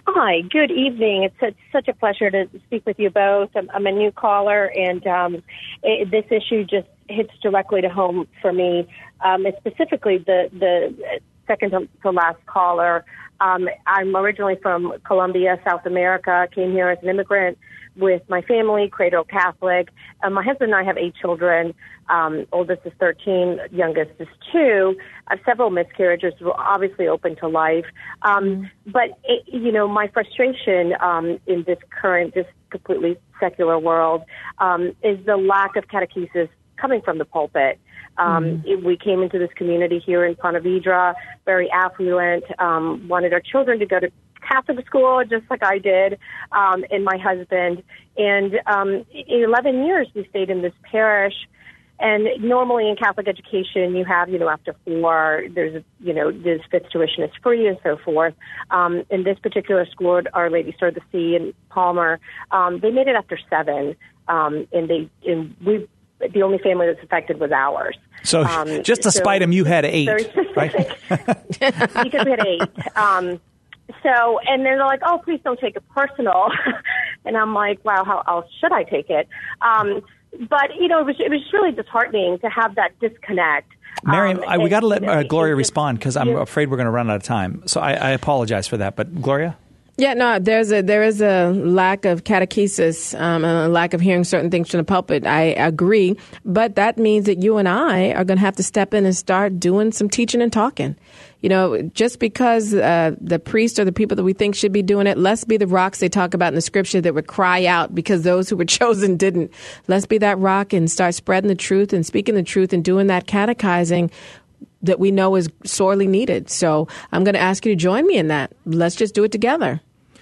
S3: Hi, good evening. It's such, such a pleasure to speak with you both. I'm, I'm a new caller, and um, it, this issue just hits directly to home for me. Um, and specifically, the, the second to, to last caller. Um, I'm originally from Colombia, South America. Came here as an immigrant with my family, cradle Catholic. Um, my husband and I have eight children. Um, oldest is thirteen, youngest is two. I have several miscarriages. We're obviously open to life. Um, but, it, you know, my frustration um, in this current, this completely secular world um, is the lack of catechesis coming from the pulpit. Um, mm. it, we came into this community here in Ponte Vedra, very affluent, um, wanted our children to go to Catholic school, just like I did, um, and my husband. And um, eleven years we stayed in this parish. And normally in Catholic education, you have, you know, after four, there's, you know, this fifth tuition is free and so forth. Um, in this particular school, Our Lady Stir the Sea in Palmer, um, they made it after seven, um, and they, and we, the only family that's affected was ours.
S1: So
S3: um,
S1: just to
S3: so
S1: spite them, you had eight,
S3: very specific,
S1: right?
S3: Because we had eight. Um, so, and they're like, oh, please don't take it personal. And I'm like, wow, how else should I take it? Um, But, you know, it was, it was really disheartening to have that disconnect.
S1: Miriam,
S3: um,
S1: I, we got to let
S3: you know,
S1: uh, Gloria
S3: just,
S1: respond because I'm
S3: yeah.
S1: afraid we're going to run out of time. So I, I apologize for that. But Gloria?
S12: Yeah, no, there's a there is a lack of catechesis, um, and a lack of hearing certain things from the pulpit. I agree, but that means that you and I are going to have to step in and start doing some teaching and talking. You know, just because uh, the priests or the people that we think should be doing it, let's be the rocks they talk about in the scripture that would cry out because those who were chosen didn't. Let's be that rock and start spreading the truth and speaking the truth and doing that catechizing that we know is sorely needed. So I'm going to ask you to join me in that. Let's just do it together.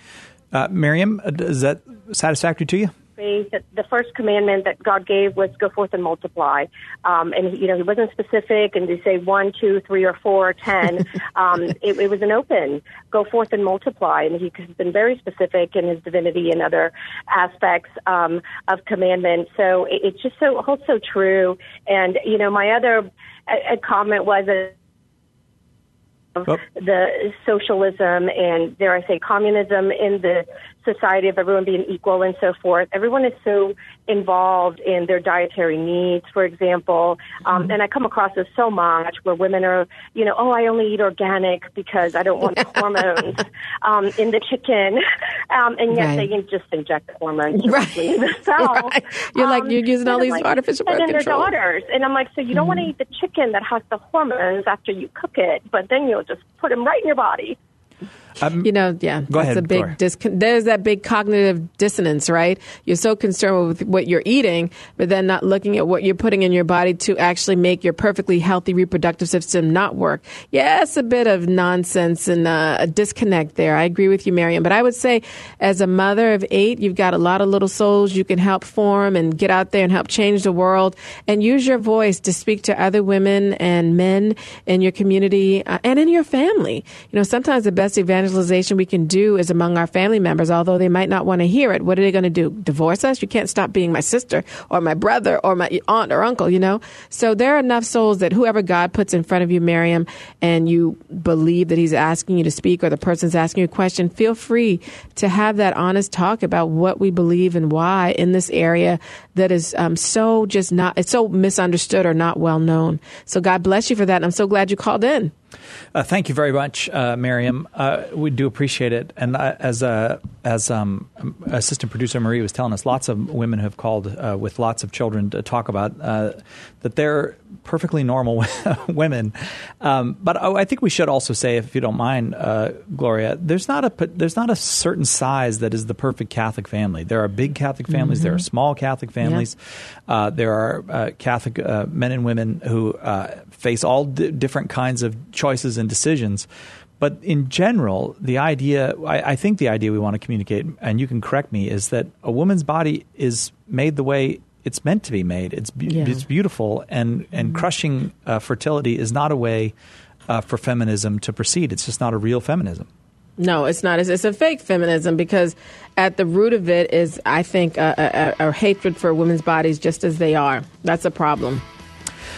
S1: Uh, Miriam, is that satisfactory to you?
S3: The first commandment that God gave was go forth and multiply. Um, and, you know, he wasn't specific and to say one, two, three, or four, or ten. um, it, it was an open, go forth and multiply. And he has been very specific in his divinity and other aspects um, of commandment. So it, it's just so holds so true. And, you know, my other a, a comment was that Oh. the socialism and, dare I say, communism in the society of everyone being equal and so forth. Everyone is so involved in their dietary needs, for example. Um, mm-hmm. And I come across this so much where women are, you know, oh, I only eat organic because I don't want the hormones um, in the chicken. Um, and yet right. they can just inject hormones directly in the cell.
S12: Right. You're um, like, you're using all these
S3: like,
S12: artificial birth
S3: control. And
S12: control.
S3: then their daughters. And I'm like, so you don't mm-hmm. want to eat the chicken that has the hormones after you cook it, but then you'll just put them right in your body.
S12: Um, you know, yeah,
S1: go
S12: that's
S1: ahead,
S12: a big dis- there's that big cognitive dissonance, right? You're so concerned with what you're eating, but then not looking at what you're putting in your body to actually make your perfectly healthy reproductive system not work. Yeah, it's a bit of nonsense and uh, a disconnect there. I agree with you, Miriam. But I would say as a mother of eight, you've got a lot of little souls you can help form and get out there and help change the world and use your voice to speak to other women and men in your community uh, and in your family. You know, sometimes the best evangelization we can do is among our family members, although they might not want to hear it. What are they going to do? Divorce us? You can't stop being my sister or my brother or my aunt or uncle, you know? So there are enough souls that whoever God puts in front of you, Miriam, and you believe that he's asking you to speak or the person's asking you a question, feel free to have that honest talk about what we believe and why in this area that is um, so just not, it's so misunderstood or not well known. So God bless you for that. And I'm so glad you called in.
S1: Uh, thank you very much, uh, Miriam. Uh, we do appreciate it. And uh, as uh, as um, assistant producer Marie was telling us, lots of women have called uh, with lots of children to talk about uh, that they're perfectly normal women. Um, but I think we should also say, if you don't mind, uh, Gloria, there's not a there's not a certain size that is the perfect Catholic family. There are big Catholic families. Mm-hmm. There are small Catholic families. Yeah. Uh, there are uh, Catholic uh, men and women who uh, face all d- different kinds of choices and decisions. But in general, the idea, I, I think the idea we want to communicate, and you can correct me, is that a woman's body is made the way it's meant to be made. It's be- yeah. it's beautiful, and, and mm-hmm. crushing uh, fertility is not a way uh, for feminism to proceed. It's just not a real feminism.
S12: No, it's not. It's, it's a fake feminism because at the root of it is, I think, a, a, a hatred for women's bodies just as they are. That's a problem.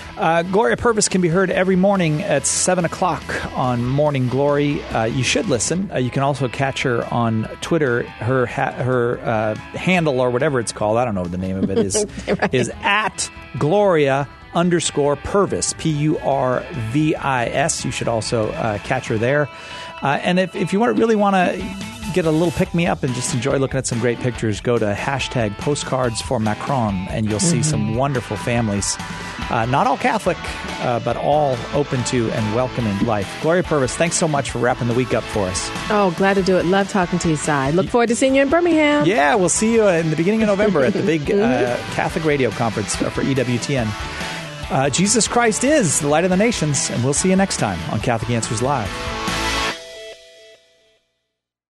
S1: Uh, Gloria Purvis can be heard every morning at seven o'clock on Morning Glory. Uh, you should listen. Uh, you can also catch her on Twitter. Her ha- her uh, handle, or whatever it's called, I don't know what the name of it is, right. is at Gloria underscore Purvis, P U R V I S. You should also uh, catch her there. Uh, and if, if you want, really want to get a little pick-me-up and just enjoy looking at some great pictures, go to hashtag postcards for Macron, and you'll see mm-hmm. some wonderful families. Uh, not all Catholic, uh, but all open to and welcoming life. Gloria Purvis, thanks so much for wrapping the week up for us.
S12: Oh, glad to do it. Love talking to you, Si. Look forward to seeing you in Birmingham.
S1: Yeah, we'll see you in the beginning of November at the big uh, Catholic Radio Conference for E W T N. Uh, Jesus Christ is the light of the nations, and we'll see you next time on Catholic Answers Live.